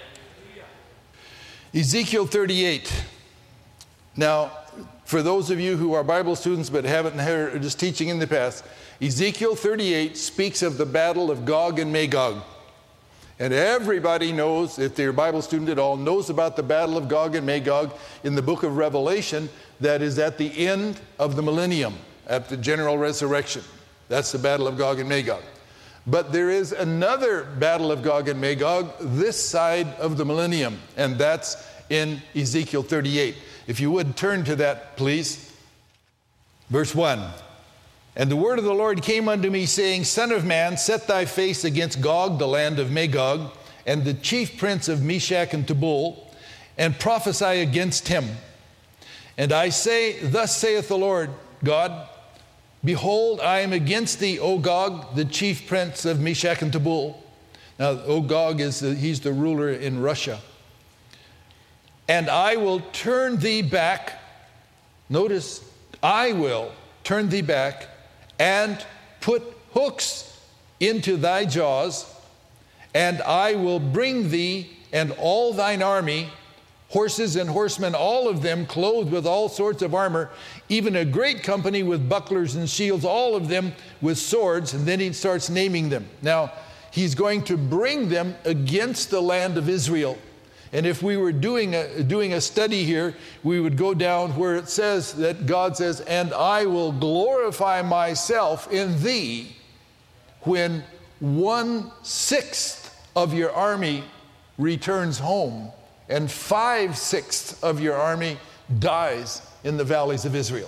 Ezekiel 38. Now, for those of you who are Bible students but haven't heard this teaching in the past, Ezekiel 38 speaks of the battle of Gog and Magog. And everybody knows, if they're a Bible student at all, knows about the battle of Gog and Magog in the book of Revelation that is at the end of the millennium, at the general resurrection. That's the battle of Gog and Magog. But there is another battle of Gog and Magog this side of the millennium, and that's in Ezekiel 38. If you would turn to that, please. Verse 1. And the word of the Lord came unto me, saying, Son of man, set thy face against Gog, the land of Magog, and the chief prince of Meshach and Tubal, and prophesy against him. And I say, Thus saith the Lord God, Behold, I am against thee, O Gog, the chief prince of Meshach and Tubal. Now, O Gog, he's the ruler in Russia. And I will turn thee back. Notice, I will turn thee back and put hooks into thy jaws, and I will bring thee and all thine army, horses and horsemen, all of them clothed with all sorts of armor, even a great company with bucklers and shields, all of them with swords. And then he starts naming them. Now, he's going to bring them against the land of Israel. And if we were doing a study here, we would go down where it says that God says, and I will glorify myself in thee when 1/6 of your army returns home and 5/6 of your army dies in the valleys of Israel.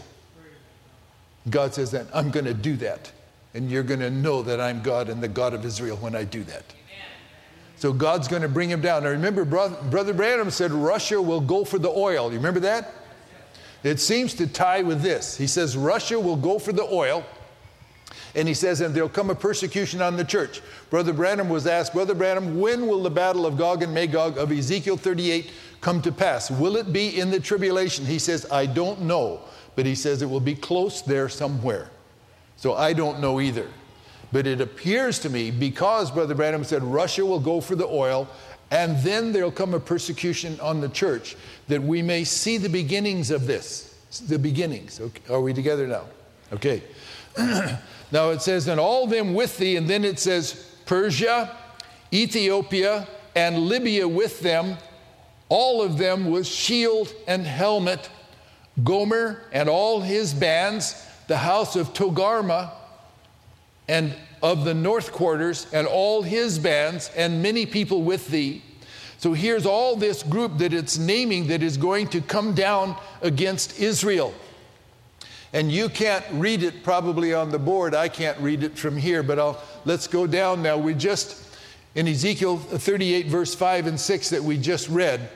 God says that I'm going to do that. And you're going to know that I'm God and the God of Israel when I do that. So God's going to bring him down. Now remember, Brother Branham said Russia will go for the oil. You remember that? It seems to tie with this. He says Russia will go for the oil. And he says, and there'll come a persecution on the church. Brother Branham was asked, Brother Branham, when will the battle of Gog and Magog of Ezekiel 38 come to pass? Will it be in the tribulation? He says, I don't know. But he says it will be close there somewhere. So I don't know either. But it appears to me, because Brother Branham said Russia will go for the oil, and then there'll come a persecution on the church, that we may see the beginnings of this. The beginnings. Okay. Are we together now? Okay. Now it says, and all them with thee, and then it says Persia, Ethiopia, and Libya with them, all of them with shield and helmet, Gomer and all his bands, the house of Togarmah, and of the north quarters, and all his bands, and many people with thee. So here's all this group that it's naming that is going to come down against Israel. And you can't read it probably on the board. I can't read it from here, but let's go down now. We just, in Ezekiel 38, verse 5 and 6 that we just read,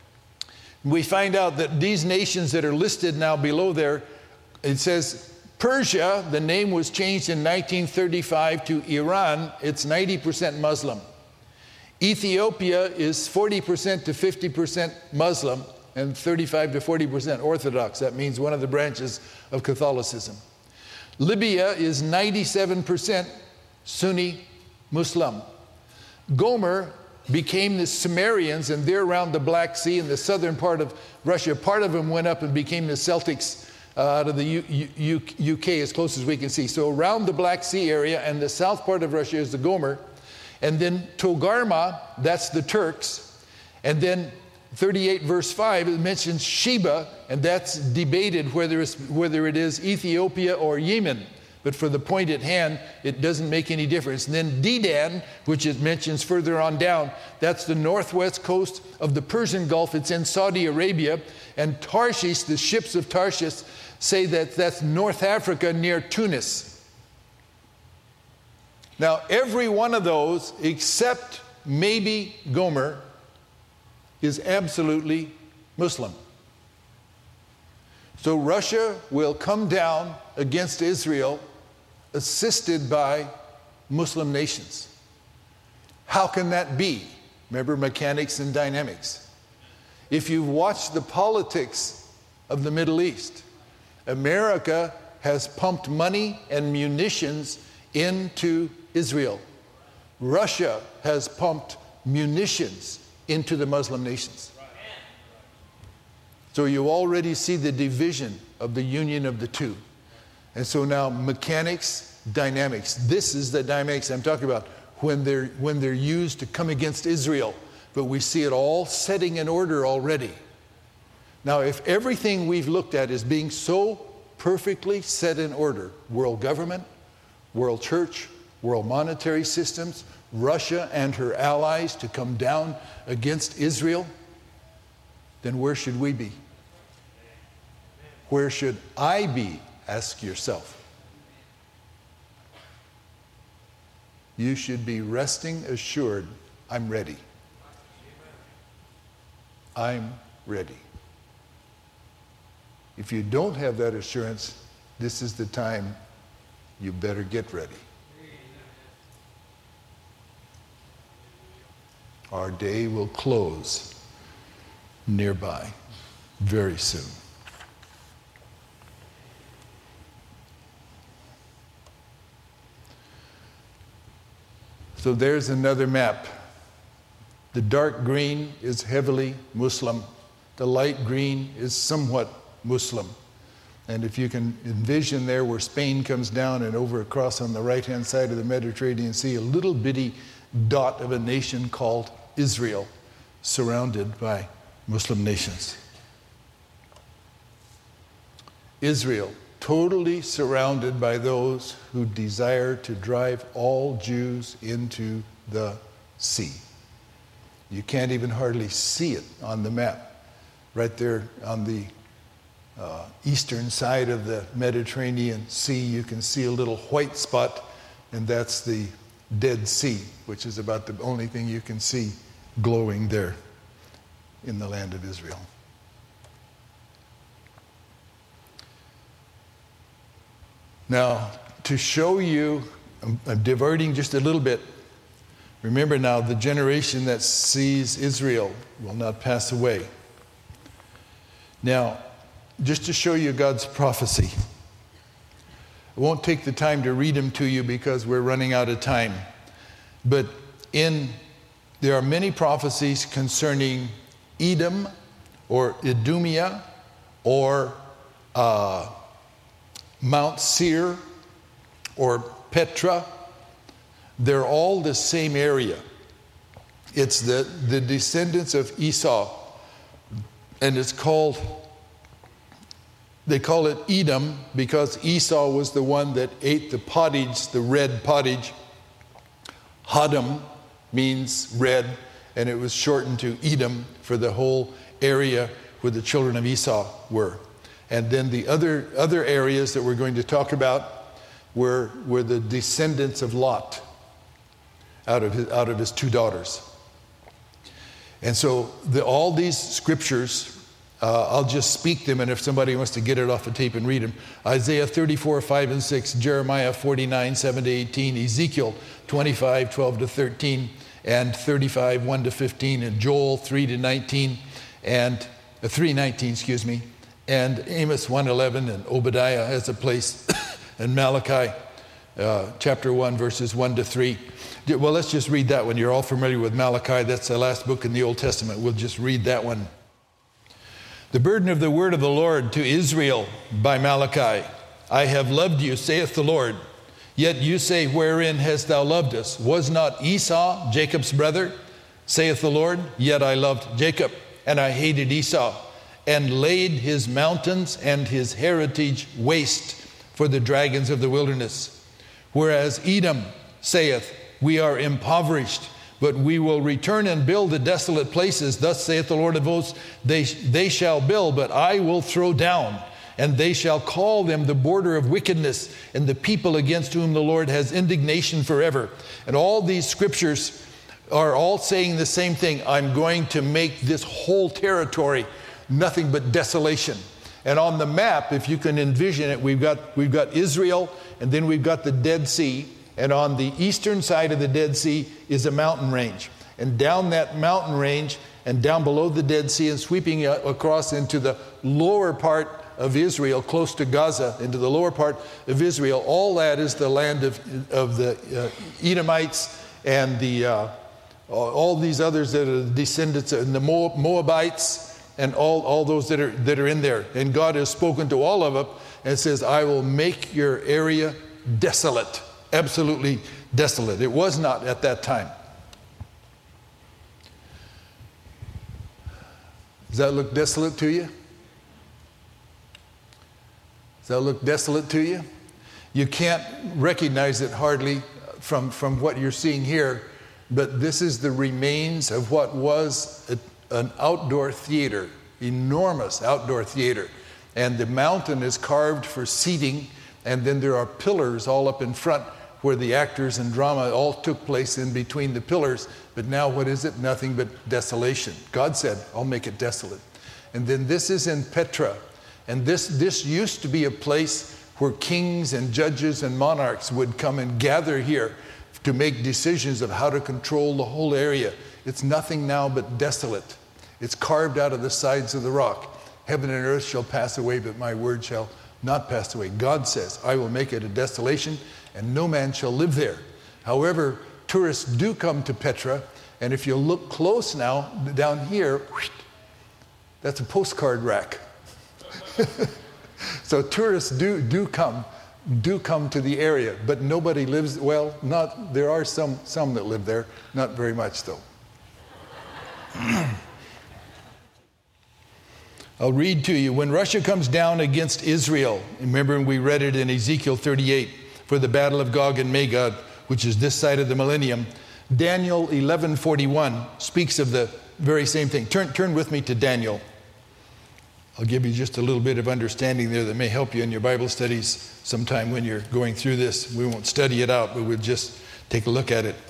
we find out that these nations that are listed now below there, it says, Persia, the name was changed in 1935 to Iran. It's 90% Muslim. Ethiopia is 40% to 50% Muslim and 35 to 40% Orthodox. That means one of the branches of Catholicism. Libya is 97% Sunni Muslim. Gomer became the Sumerians, and they're around the Black Sea in the southern part of Russia. Part of them went up and became the Celtics out of the UK, as close as we can see. So around the Black Sea area and the south part of Russia is the Gomer. And then Togarmah, that's the Turks. And then 38 verse 5, it mentions Sheba, and that's debated whether it is Ethiopia or Yemen. But for the point at hand, it doesn't make any difference. And then Dedan, which it mentions further on down, that's the northwest coast of the Persian Gulf. It's in Saudi Arabia. And Tarshish, the ships of Tarshish, say that that's North Africa near Tunis. Now, every one of those, except maybe Gomer, is absolutely Muslim. So Russia will come down against Israel assisted by Muslim nations. How can that be? Remember mechanics and dynamics. If you've watched the politics of the Middle East, America has pumped money and munitions into Israel. Russia has pumped munitions into the Muslim nations. So you already see the division of the union of the two. And so now mechanics, dynamics. This is the dynamics I'm talking about when they're used to come against Israel. But we see it all setting in order already. Now, if everything we've looked at is being so perfectly set in order, world government, world church, world monetary systems, Russia and her allies to come down against Israel, then where should we be? Where should I be? Ask yourself. You should be resting assured, I'm ready. I'm ready. If you don't have that assurance, this is the time you better get ready. Our day will close nearby very soon. So there's another map. The dark green is heavily Muslim. The light green is somewhat Muslim. And if you can envision there where Spain comes down and over across on the right-hand side of the Mediterranean Sea, a little bitty dot of a nation called Israel, surrounded by Muslim nations. Israel, totally surrounded by those who desire to drive all Jews into the sea. You can't even hardly see it on the map. Right there on the eastern side of the Mediterranean Sea, you can see a little white spot, and that's the Dead Sea, which is about the only thing you can see glowing there in the land of Israel. Now, to show you, I'm diverting just a little bit. Remember now, the generation that sees Israel will not pass away. Now, just to show you God's prophecy. I won't take the time to read them to you because we're running out of time. But there are many prophecies concerning Edom or Idumea or Mount Seir or Petra. They're all the same area. It's the descendants of Esau. And they call it Edom because Esau was the one that ate the pottage, the red pottage. Hadam means red, and it was shortened to Edom for the whole area where the children of Esau were. And then the other areas that we're going to talk about were the descendants of Lot out of his two daughters. And so all these scriptures, I'll just speak them, and if somebody wants to get it off the tape and read them. Isaiah 34, 5 and 6, Jeremiah 49, 7 to 18, Ezekiel 25, 12 to 13, and 35, 1 to 15, and Joel 3 to 19, and 3:19, excuse me, and Amos 1:11, and Obadiah has a place, and Malachi chapter 1, verses 1 to 3. Well, let's just read that one. You're all familiar with Malachi. That's the last book in the Old Testament. We'll just read that one. The burden of the word of the Lord to Israel by Malachi. I have loved you, saith the Lord. Yet you say, wherein hast thou loved us? Was not Esau Jacob's brother? Saith the Lord, yet I loved Jacob, and I hated Esau, and laid his mountains and his heritage waste for the dragons of the wilderness. Whereas Edom saith, we are impoverished, but we will return and build the desolate places. Thus saith the Lord of hosts, they shall build, but I will throw down. And they shall call them the border of wickedness, and the people against whom the Lord has indignation forever. And all these scriptures are all saying the same thing. I'm going to make this whole territory nothing but desolation. And on the map, if you can envision it, we've got Israel, and then we've got the Dead Sea. And on the eastern side of the Dead Sea is a mountain range. And down that mountain range and down below the Dead Sea and sweeping across into the lower part of Israel, close to Gaza, into the lower part of Israel, all that is the land of the Edomites and all these others that are descendants, and the Moabites, and all those that are in there. And God has spoken to all of them and says, I will make your area desolate, absolutely desolate. It was not at that time. Does that look desolate to you? Does that look desolate to you? You can't recognize it hardly from what you're seeing here, but this is the remains of what was an outdoor theater, enormous outdoor theater. And the mountain is carved for seating, and then there are pillars all up in front where the actors and drama all took place in between the pillars. But now what is it? Nothing but desolation. God said, I'll make it desolate. And then this is in Petra. And this used to be a place where kings and judges and monarchs would come and gather here to make decisions of how to control the whole area. It's nothing now but desolate. It's carved out of the sides of the rock. Heaven and earth shall pass away, but my word shall not pass away. God says, I will make it a desolation, and no man shall live there. However, tourists do come to Petra, and if you look close now, down here, that's a postcard rack. So tourists do come to the area, but nobody lives, well, there are some that live there, not very much though. I'll read to you. When Russia comes down against Israel, remember we read it in Ezekiel 38, for the battle of Gog and Magog, which is this side of the millennium, Daniel 11:41 speaks of the very same thing. Turn with me to Daniel. I'll give you just a little bit of understanding there that may help you in your Bible studies sometime when you're going through this. We won't study it out, but we'll just take a look at it.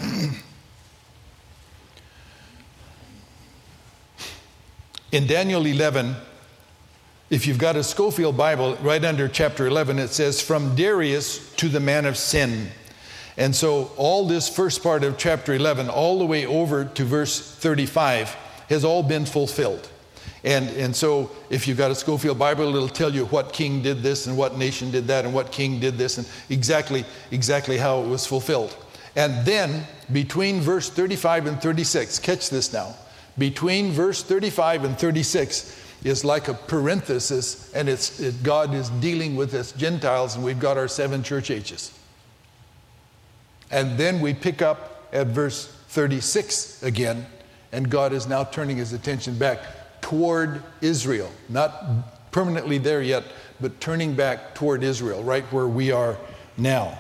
In Daniel 11, if you've got a Scofield Bible, right under chapter 11, it says, from Darius to the man of sin. And so all this first part of chapter 11, all the way over to verse 35, has all been fulfilled. And so if you've got a Scofield Bible, it'll tell you what king did this and what nation did that and what king did this and exactly how it was fulfilled. And then between verse 35 and 36, catch this now, between verse 35 and 36 is like a parenthesis, and God is dealing with us Gentiles, and we've got our 7 church ages. And then we pick up at verse 36 again, and God is now turning his attention back toward Israel. Not permanently there yet, but turning back toward Israel, right where we are now.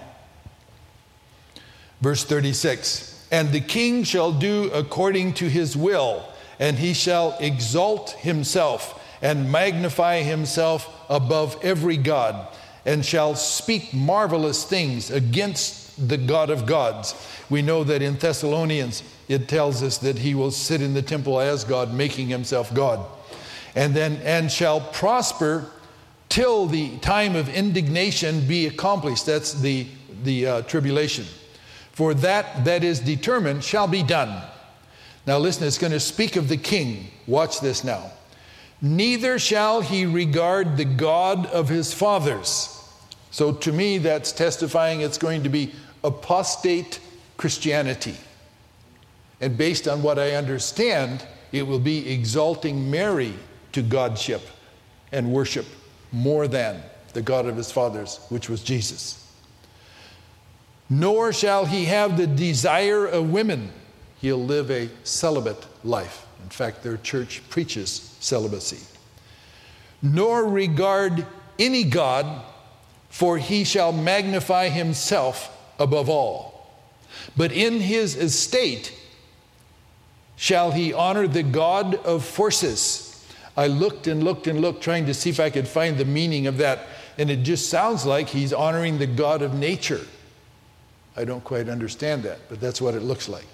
Verse 36, and the king shall do according to his will, and he shall exalt himself and magnify himself above every god, and shall speak marvelous things against the God of gods. We know that in Thessalonians it tells us that he will sit in the temple as God, making himself God. And shall prosper till the time of indignation be accomplished. That's the tribulation. For that is determined shall be done. Now listen, it's going to speak of the king. Watch this now. Neither shall he regard the God of his fathers. So to me, that's testifying it's going to be apostate Christianity. And based on what I understand, it will be exalting Mary to godship and worship more than the God of his fathers, which was Jesus. Nor shall he have the desire of women. He'll live a celibate life. In fact, their church preaches celibacy. Nor regard any god, for he shall magnify himself above all. But in his estate shall he honor the God of forces. I looked and looked and looked, trying to see if I could find the meaning of that, and it just sounds like he's honoring the God of nature. I don't quite understand that, but that's what it looks like.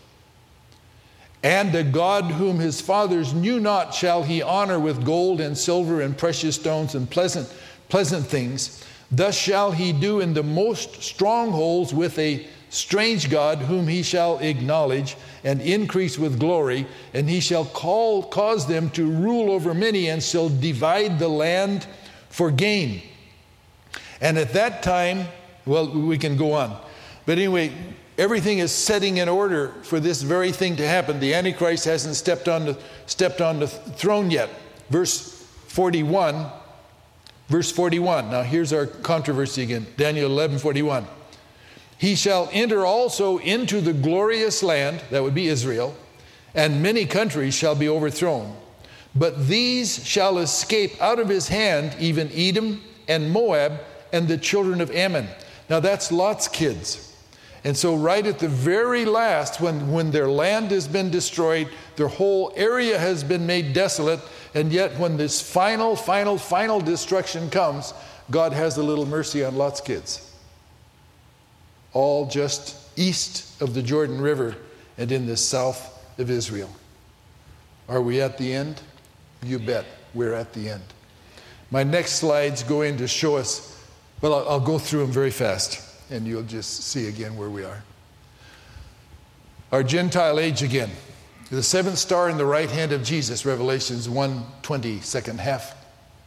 And a God whom his fathers knew not shall he honor with gold and silver and precious stones and pleasant things. Thus shall he do in the most strongholds with a strange God whom he shall acknowledge and increase with glory, and he shall cause them to rule over many, and shall divide the land for gain. And at that time, well, we can go on. But anyway, Everything is setting in order for this very thing to happen. The Antichrist hasn't stepped on the throne yet. Verse 41. Now here's our controversy again. Daniel 11:41. He shall enter also into the glorious land, that would be Israel, and many countries shall be overthrown. But these shall escape out of his hand, even Edom and Moab and the children of Ammon. Now that's Lot's kids. And so right at the very last, when their land has been destroyed, their whole area has been made desolate, and yet when this final destruction comes, God has a little mercy on Lot's kids. All just east of the Jordan River and in the south of Israel. Are we at the end? You bet, we're at the end. My next slides go in to show us, well, I'll go through them very fast, and you'll just see again where we are. Our Gentile age again. The seventh star in the right hand of Jesus, Revelations 1:20, second half.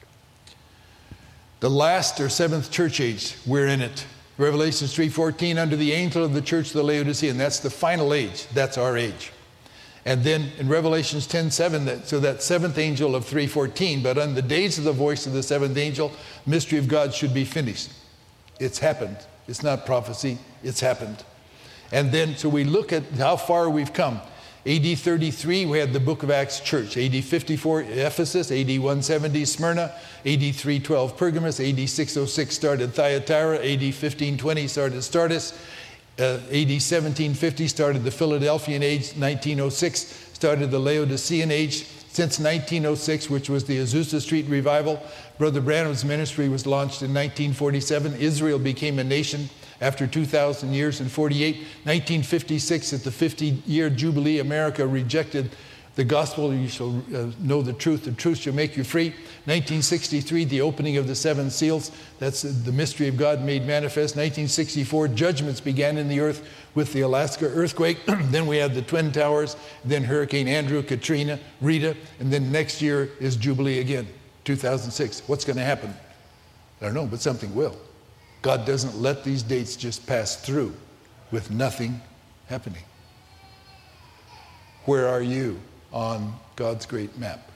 The last or seventh church age, we're in it. Revelations 3:14, under the angel of the church of the Laodicean. That's the final age. That's our age. And then in Revelations 10:7, so that seventh angel of 3:14, but on the days of the voice of the seventh angel, mystery of God should be finished. It's happened. It's not prophecy. It's happened. And then, so we look at how far we've come. AD 33, we had the book of Acts church. AD 54, Ephesus. AD 170, Smyrna. AD 312, Pergamos. AD 606 started Thyatira. AD 1520 started Sardis. AD 1750 started the Philadelphian age. 1906 started the Laodicean age. Since 1906, which was the Azusa Street revival, Brother Branham's ministry was launched in 1947. Israel became a nation after 2,000 years in 48. 1956, at the 50-year Jubilee, America rejected the gospel. You shall know the truth shall make you free. 1963, the opening of the seven seals. That's the mystery of God made manifest. 1964, judgments began in the earth with the Alaska earthquake. Then we had the Twin Towers, then Hurricane Andrew, Katrina, Rita, and then next year is Jubilee again, 2006. What's going to happen? I don't know, but something will. God doesn't let these dates just pass through with nothing happening. Where are you on God's great map?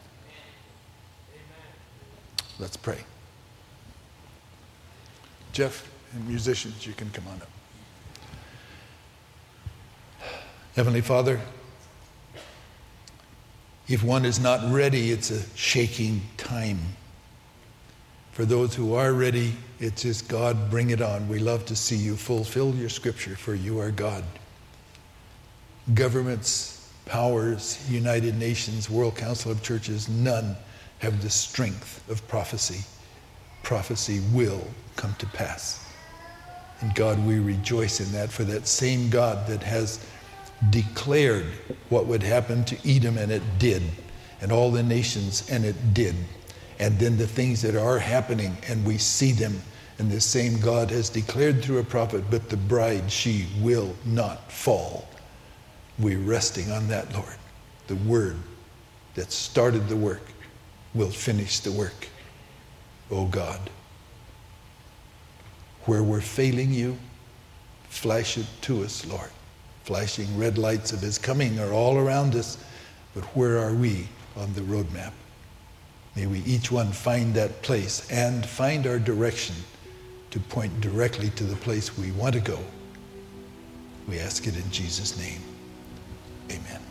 Let's pray. Jeff and musicians, you can come on up. Heavenly Father, if one is not ready, it's a shaking time. For those who are ready, it's just, God, bring it on. We love to see you fulfill your scripture, for you are God. Governments, powers, United Nations, World Council of Churches, none have the strength of prophecy. Prophecy will come to pass. And God, we rejoice in that, for that same God that has declared what would happen to Edom, and it did, and all the nations, and it did. And then the things that are happening, and we see them, and the same God has declared through a prophet, but the bride, she will not fall. We're resting on that, Lord. The word that started the work will finish the work. Oh God, where we're failing you, flash it to us, Lord. Flashing red lights of his coming are all around us, but where are we on the roadmap? May we each one find that place and find our direction to point directly to the place we want to go. We ask it in Jesus' name. Amen.